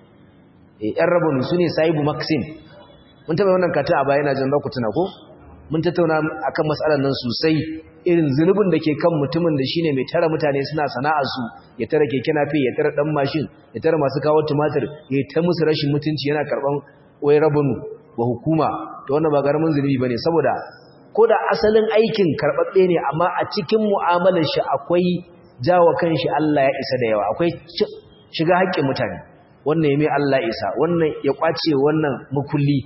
yan rabanu sune sahibu maksin mun taba wannan kata a baya ina jin za ku tuna ko mun tattauna akan matsalar nan sosai irin zunubin da ke kan mutumin da shine mai tara mutane suna sana'ar su ya tara keke nafi ya tara dan mashin ya tara masu kawo tumatir ya ta musu rashin mutunci yana karban wai rabanu wa hukuma to wannan ba garamin zunubi bane saboda ko da asalin aikin karbabbe ne amma a cikin mu'amalar shi akwai jawo kanshi Allah ya isa da yawa akwai shiga haƙƙin mutane wannan ya mai Allah isa wannan ya kwace wannan mukulli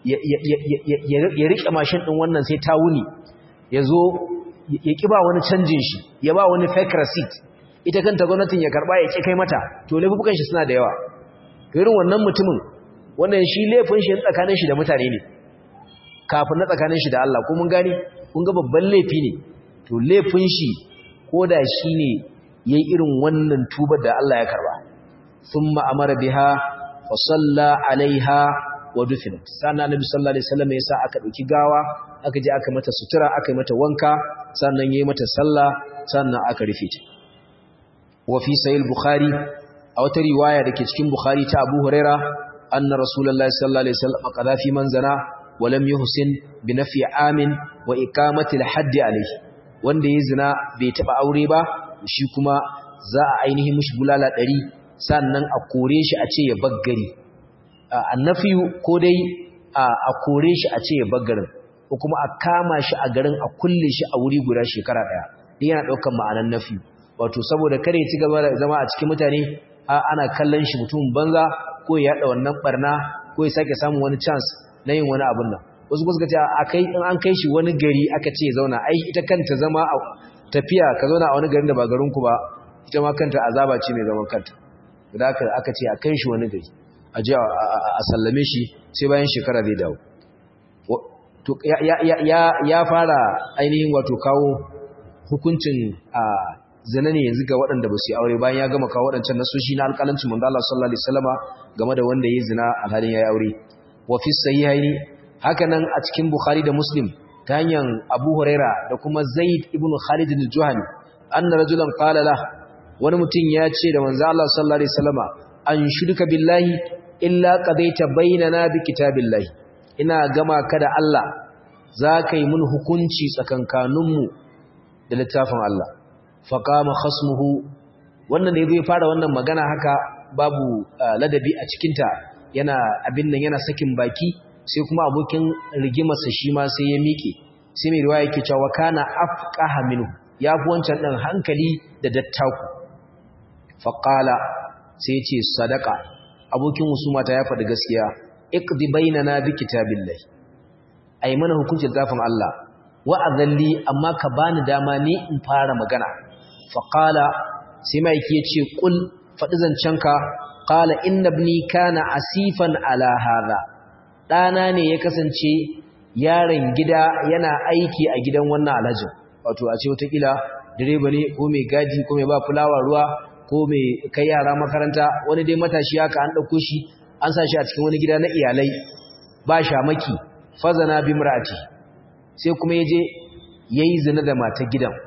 ya rike mashin din wannan sai ta wuni yazo ya ki ba wani canjin shi ya ba wani fake receipt ita kanta gwamnatin ya karba ya ki kai mata to laifukan shi suna da yawa to irin wannan mutumin wannan shi laifin shi tsakanin shi da mutane ne kafin na tsakanin shi da Allah ko mun gane kun ga babban laifi ne to laifin shi koda shine yayi irin wannan tubar da Allah ya karba thumma amara biha fa salla alaiha wa dufinat sannan annabi sallallahu alaihi wasallam yasa aka dauki gawa aka je aka mata sutura aka yi mata wanka sannan yayi mata sallah sannan aka rufe ta wa fi sahih bukhari a wata riwaya dake cikin bukhari ta Abu Huraira anna rasulullahi sallallahu alaihi wasallam qada fi man zana wa lam yuhsin bi nafi amin wa iqamati al-hadd alayhi wanda yayi zina bai taba aure ba shi kuma za a ainihin mishi bulala 100 sannan a kore shi a ce ya baggari annafiyu ko dai a kore shi a ce ya baggarin ko kuma a kama shi a garin a kulle shi a wuri guda shekara daya din yana daukan ma'anar nafi wato saboda kare ya ci gaba da zama a cikin mutane ana kallon shi mutumin banza ko ya yada wannan barna ko ya sake samun wani chance na yin wani abun nan wasu suka ce akai in an kai shi wani gari aka ce zauna ai ita kanta zama a tafiya ka zauna a wani garin da ba garin ku ba ita ma kanta azaba ce mai zaman kanta da aka ce a kai shi wani gari a je a sallame shi sai bayan shekara zai dawo to ya fara ainihin wato kawo hukuncin zina ne yanzu ga waɗanda ba su yi aure bayan ya gama kawo waɗancan nasoshi na alƙalancin manzo Allah sallallahu alaihi wasallama game da wanda yayi zina a halin yayi aure wa fi sahihaini hakanan a cikin Bukhari da Muslim ta hanyar Abu Huraira da kuma Zaid ibn Khalid al-Juhani anna rajulan qala la wani mutum ya ce da manzo Allah sallallahu alaihi wasallama an shirka billahi illa qadaita bainana bi kitabillahi ina gama ka da Allah zaka yi mun hukunci tsakankaninmu da littafin Allah faqama khasmuhu wannan da yazo ya fara wannan magana haka babu ladabi a cikin ta yana abin nan yana sakin baki sai kuma abokin rigimarsa shi ma sai ya miƙe sai mai riwaya yake cewa kana afqaha minhu yafi wancan din hankali da dattaku fa qala sai yace sadaqa abokin husuma ta ya faɗi gaskiya iqdi bainana bi kitabillahi ai mana hukuncin zafin Allah wa azalli amma ka bani dama ni in fara magana fa qala sai mai yake yace qul faɗi zancenka qala inna ibni kana asifan ala hadha dana ne ya kasance yaron gida yana aiki a gidan wannan alhajin wato a ce wata kila direba ne ko mai gadi ko mai ba fulawa ruwa ko mai kai yara makaranta wani dai matashi haka an dauko shi an sa shi a cikin wani gida na iyalai ba shamaki fazana bimrati sai kuma yaje yayi zina da matar gidan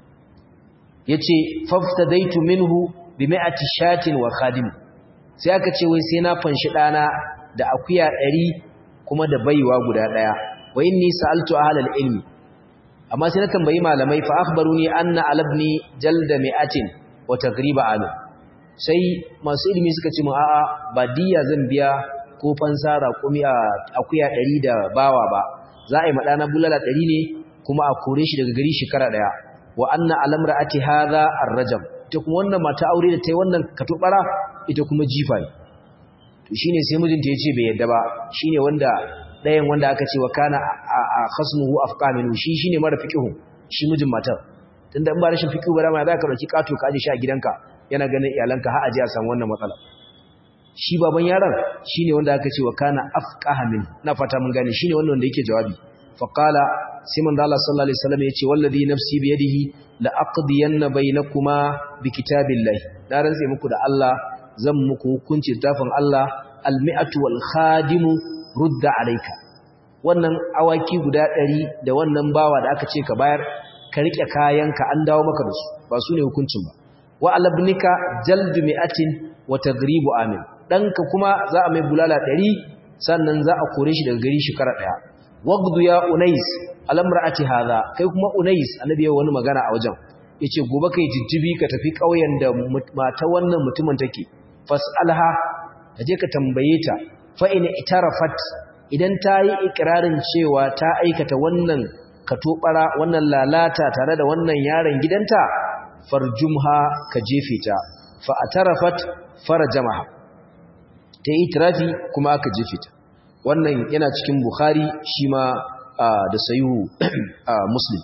yace faftadaitu minhu bimi'ati shatin wa khadim sai aka ce wai sai na fanshi dana da akuya 100 kuma da baiwa guda daya wa inni sa'altu ahlal ilmi amma sai na tambayi malamai fa akhbaruni anna alabni jalda mi'atin wa tagriba amin sai masu ilimi suka ce mu a'a ba diya zan biya ko fansara kumi akuya 100 da bawa ba za a yi madana bulala 100 ne kuma a kore shi daga gari shekara daya wa anna alamra'ati hadha ar-rajam ita kuma wannan mata aure da tayi wannan katubara ita kuma jifa ne to shine sai mijinta yace bai yadda ba shine wanda dayan wanda aka ce wa kana khasmuhu afqaminu shine mara fiqhu shi mijin matar tunda in ba rashin fiqhu ba dama za ka dauki kato ka aje shi a gidanka yana ganin iyalanka har aje a samu wannan matsala shi baban yaron shine wanda aka ce wa kana afqahamin na fata mun gane shine wannan wanda yake jawabi fa qala sai manzo Allah sallallahu alaihi wasallam yace wallazi nafsi bi yadihi la aqdiyanna bainakuma bi kitabillahi da rantse muku da Allah zan muku hukunci tafin Allah almi'atu wal khadimu rudda alayka wannan awaki guda 100 da wannan bawa da aka ce ka bayar ka rike kayanka an dawo maka da su ba su ne hukuncin ba wa alabnika jaldu mi'atin wa tagribu amin danka kuma za a mai bulala 100 sannan za a kore shi daga gari shekara daya waqdu ya unais alamra'ati hadha kai kuma unais annabi ya wani magana a wajen yace gobe kai jijjibi ka tafi kauyen da mata wannan mutumin take fasalha kaje ka tambaye ta fa in itarafat idan ta yi ikrarin cewa ta aikata wannan katobara wannan lalata tare da wannan yaron gidanta farjumha ka jefe ta fa atarafat farjamaha ta yi itirafi kuma aka jefe ta wannan yana cikin bukhari shi ma da sahihu muslim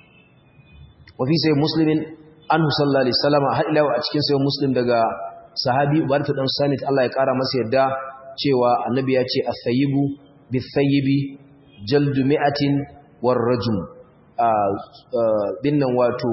wa fi sahih muslimin anhu sallallahu alaihi wasallam har ila a cikin sahih muslim daga sahabi Ubarta dan Samit Allah ya kara masa yadda cewa annabi ya ce as-sayyibu bis-sayyibi jaldu mi'atin war-rajm binnan wato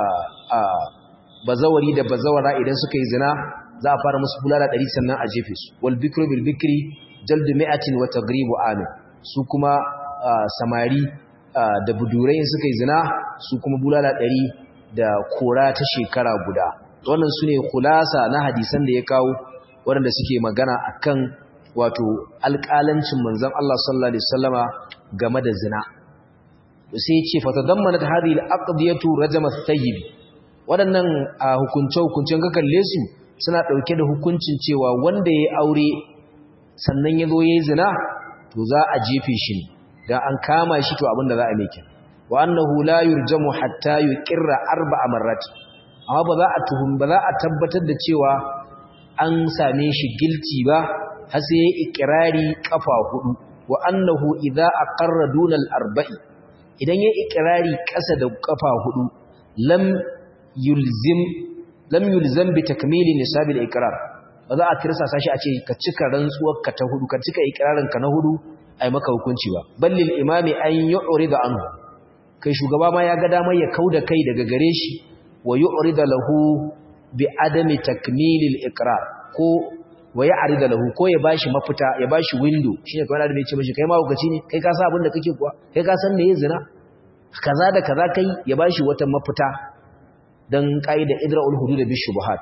bazawari da bazawara idan suka yi zina za a fara musu bulala 100 sannan a jefe su wal bikru bil bikri jaldu mi'atin wa tagribu amin su kuma samari da budurai suka yi zina su kuma bulala 100 da kora ta shekara guda wannan sune khulasa na hadisan da ya kawo waɗanda suke magana akan wato alƙalancin manzon Allah sallallahu alaihi wasallama game da zina sai ya ce fatadammanat hadhihi al-aqdiyatu rajam at-tayyib waɗannan hukunce-hukuncen ka kalle su suna ɗauke da hukuncin cewa wanda ya aure sannan ya zo ya yi zina to za a jefe shi ne don an kama shi to abinda za a meke wa annahu la yurjamu hatta yuqirra 4 marrat amma ba za a tabbatar da cewa an same shi guilty ba har sai ya ikrari kafa 4 wa annahu idza aqarra dunal 4 idan ya ikrari kasa da kafa 4 lam yulzam bi takmili nisab al-iqrar ba za a tirsasa shi a ce ka cika rantsuwarka ta 4 ka cika ikrarinka na 4 ai maka hukunci ba ballil imami an yu'rida anhu kai shugaba ma ya ga damar ya kauda kai daga gare shi wa yu'rida lahu bi adami takmili al-iqrar ko wa ya'rida lahu ko ya bashi mafita ya bashi window shine kawai da ya ce mishi kai ma hukaci ne kai ka san abin da kake kuwa kai ka san me yin zina kaza da kaza kai ya bashi wata mafita dan kaida idra'ul hudud bi shubuhat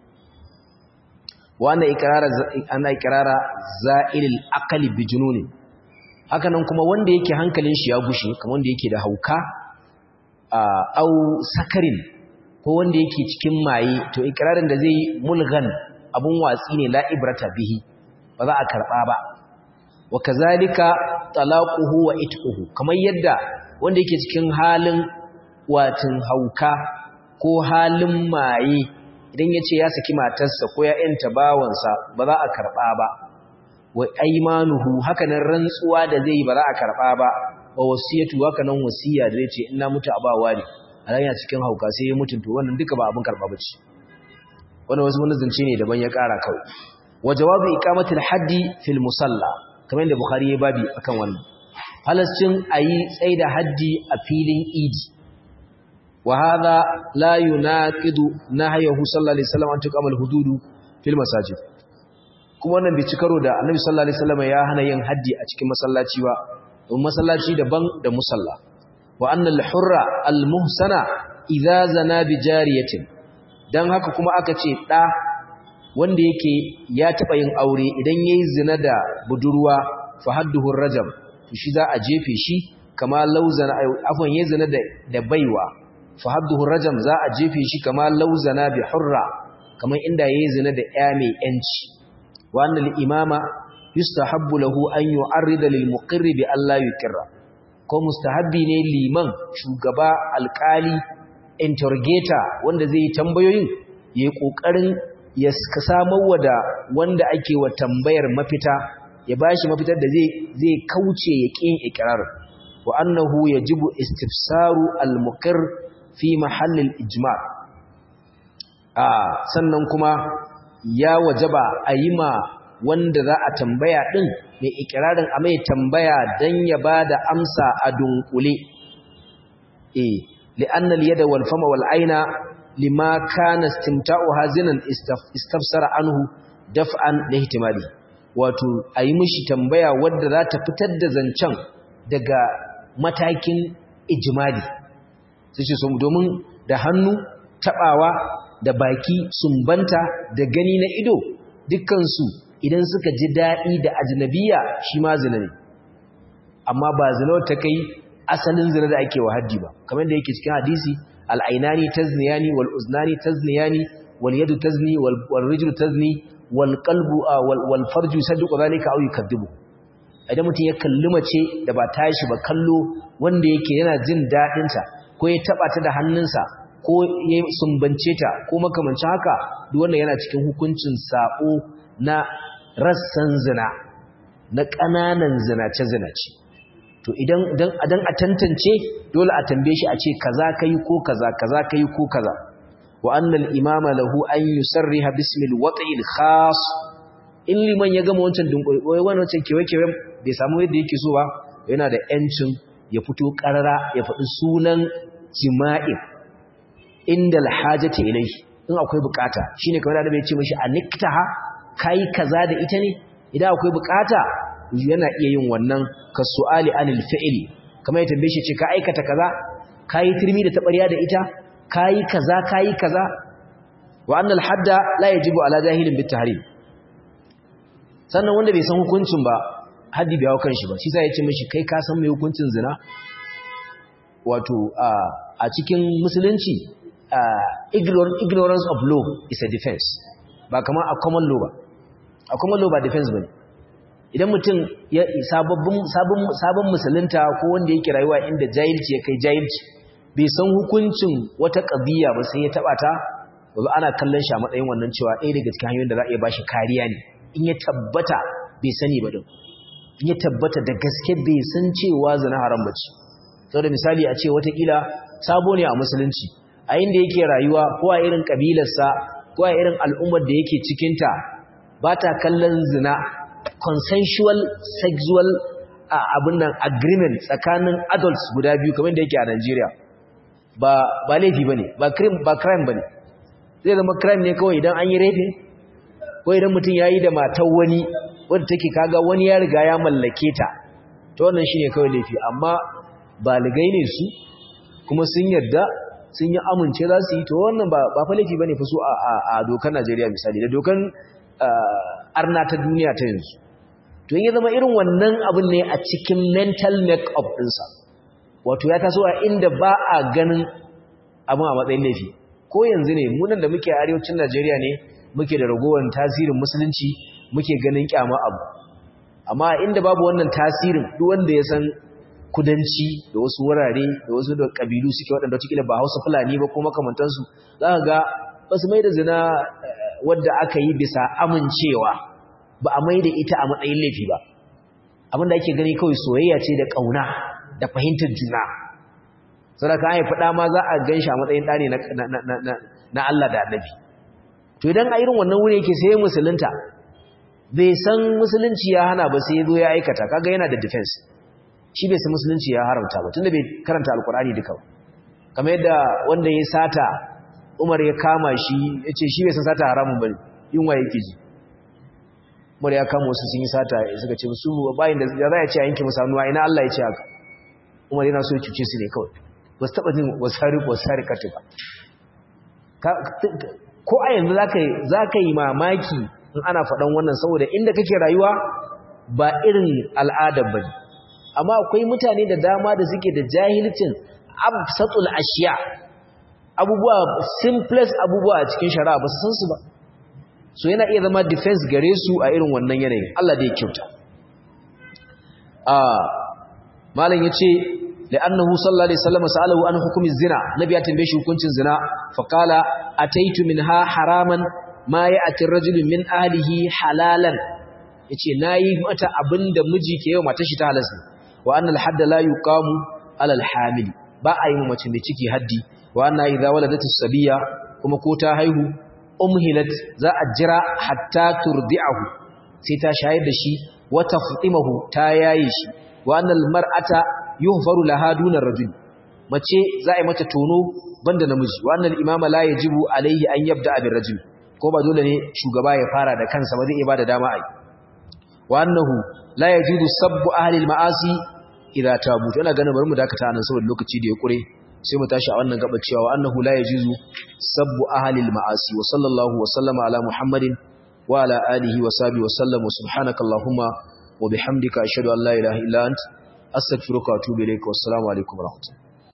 wa ana ikrara za'ilil aqli bi jununi hakanan kuma wanda yake hankalin shi ya gushe kamar wanda yake da hauka au sakarin ko wanda yake cikin maye to ikrarin da zai mulghan abun watsi ne la ibrata bihi ba za a karba ba wa kazalika talaquhu wa itquhu kamar yadda wanda yake cikin halin watin hauka ko halin maye idan yace ya saki matarsa ko ya yanta bawansa ba za a karba ba wa aymanuhu hakanan rantsuwa da zai ba za a karba ba wa wasiyatu hakanan wasiya da zai ce ina mutu abawa ne alanya cikin hauka sai ya mutunta wannan duka ba abin karba bace wannan wasu wani zance ne daban ya kara kawai wa jawabu iqamatil haddi fil musalla kamar da bukhari ya babi akan wannan halascin ayi tsaida haddi a filin idi wa hadha la yunaqidu nahyahu sallallahu alaihi wasallam an tuqamal hududu fil masajid kuma wannan bai ci karo da annabi sallallahu alaihi wasallam ya hana yin haddi a cikin masallaci ba don masallaci daban da musalla wa annal hurra al muhsana idza zana bi jariyatin dan haka kuma aka ce da wanda yake ya taba yin aure idan yayi zina da budurwa fa hadduhu rajam to shi za a jefe shi kama lauzana afwan yayi zina da baiwa fa hadduhu rajam za a jefe shi kama lauzana bi hurra kamar inda yayi zina da ƴa mai yanci wa annal imama yustahabbu lahu an yu'arrida lil muqirri bi alla yukirra ko mustahabbi ne liman shugaba alkali interrogator wanda zai yi tambayoyin yayi kokarin ya samar da wanda ake wa tambayar mafita ya bashi mafitar da zai kauce ya kin ikrar wa annahu yajibu istifsaru al-muqir fi mahall al-ijma' sannan kuma ya wajaba ayima wanda za a tambaya din mai ikrarin a mai tambaya dan ya bada amsa a dunkule li'anna al-yada wal fama wal aina lima kana istimta'uha zinan istafsara anhu daf'an lihtimali wato ayi mishi tambaya wanda za ta fitar da zancen daga matakin ijmali sai ce domin da hannu tabawa da baki sumbanta da gani na ido dukkan su idan suka ji dadi da ajnabiya shi ma zina ne amma ba zina ta kai asalin zina da ake wa haddi ba kamar da yake cikin hadisi al'ainani tazniyani wal uznani tazniyani wal yadu tazni wal rijlu tazni wal qalbu wal farju sadqu zalika aw yukadibu idan mutum ya kalli mace da ba tashi ba kallo wanda yake yana jin dadin ta ko ya taba ta da hannunsa ko ya sumbance ta ko makamancin haka duk wannan yana cikin hukuncin sabo na rassan zina na ƙananan zinace to idan a tantance dole a tambaye shi a ce kaza kai ko kaza kaza kai ko kaza wa annal imama lahu an yusarriha bismil wat'il khas in liman ya gama wancan dunkuri wannan kewe bai samu yadda yake so ba yana da yancin ya fito karara ya faɗi sunan jima'i inda alhajati ilayhi in akwai bukata shine kamar da bai ce mishi aniktaha kai kaza da ita ne idan akwai bukata yana iya yin wannan ka su'ali anil fi'li kamar ya tambaye shi ce ka aikata kaza kai turmi da tabariya da ita kai kaza wa annal hadda la yajibu ala jahilin bit tahrim sannan wanda bai san hukuncin ba haddi bai hawo kanshi ba shi sai ya ce mishi kai ka san me hukuncin zina wato a cikin musulunci ignorance of law is a defense ba kamar a common law ba a common law ba defense bane idan mutum ya sabon musulunta ko wanda yake rayuwa inda jahilci ya kai jahilci bai san hukuncin wata ƙabiya ba sai ya taɓa ta ba ana kallon shi a matsayin wannan cewa ɗaya daga cikin hanyoyin da za a iya ba shi kariya ne in ya tabbata bai sani ba din in ya tabbata da gaske bai san cewa zina haram ba ce saboda misali a ce watakila sabo ne a musulunci a inda yake rayuwa ko a irin ƙabilarsa ko a irin al'ummar da yake cikinta ba ta kallon zina consensual sexual abin nan agreement tsakanin adults guda biyu kamar da yake a Najeriya ba laifi bane ba crime bane zai zama crime ne kawai idan an yi rape ko idan mutum yayi da matar wani wanda take kaga wani ya riga ya mallake ta to wannan shine kawai laifi amma baligai ne su kuma sun yarda sun yi amince za su yi to wannan ba fa laifi bane fa su a dokar Najeriya misali da dokar arna ta duniya ta yanzu to ya zama irin wannan abin ne a cikin mental make-up ɗinsa wato ya taso a inda ba a ganin abin a matsayin laifi ko yanzu ne munan da muke arewacin Najeriya ne muke da ragowar tasirin musulunci muke ganin kyama abu amma inda babu wannan tasirin duk wanda ya san kudanci da wasu wurare da wasu da kabilu suke waɗanda cikin ba Hausa Fulani ba ko makamantansu za ka ga ba su mai da zina wadda aka yi bisa amincewa ba a mai da ita a matsayin laifi ba abinda ake gani kawai soyayya ce da ƙauna da fahimtar juna sadaka an yi faɗa ma za a gan shi a matsayin ɗane na Allah da annabi to idan a irin wannan wuri yake sai musulunta bai san musulunci ya hana ba sai ya zo ya aikata kaga yana da defense shi bai san musulunci ya haramta ba tunda bai karanta alkur'ani duka ba kamar yadda wanda ya sata Umar ya kama shi ya ce shi bai san sata haramun bane yunwa yake ji Umar ya kama wasu sun yi sata suka ce musu bayin da za ya ce a yanke musu hannuwa ina Allah ya ce haka Umar yana so ya cuce su ne kawai ba su taɓa jin wasari katu ba ko a yanzu za ka yi mamaki in ana faɗan wannan saboda inda kake rayuwa ba irin al'adar ba ne amma akwai mutane da dama da suke da jahilcin absatul ashiya abubuwa simplest abubuwa a cikin shari'a ba su san su ba so yana iya zama defense gare su a irin wannan yanayin Allah da ya kyauta malam yace la'annahu sallallahu alaihi wasallam sa'alahu an hukumi zina nabi ya tambaye shi hukuncin zina fa qala ataitu minha haraman ma ya'ti ar-rajulu min ahlihi halalan yace nayi mata abinda miji ke yau matar shi ta halasta wa annal hadda la yuqamu ala al-hamil ba a yi mace mai ciki haddi wa anna idza waladat as-sabiya kuma ko ta haihu umhilat za a jira hatta turdi'ahu sai ta shayar da shi wa taftimahu ta yaye shi wa annal mar'ata yuhfaru laha duna rajul mace za a yi mata tono banda namiji wa annal imama la yajibu alayhi an yabda bir rajul ko ba dole ne shugaba ya fara da kansa ba zai iya bada dama ai wa annahu la yajuzu sabbu ahli al-ma'asi idza tabu ina ganin bari mu dakata anan saboda lokaci da ya kure sai mu tashi a wannan gaba cewa annahu la yajuzu sabbu ahli al-ma'asi wa sallallahu wa sallama ala muhammadin wa ala alihi wa sahbihi wa sallam wa subhanakallahumma wa bihamdika ashhadu an la ilaha illa anta astaghfiruka wa atubu ilayk wa assalamu alaikum wa rahmatullahi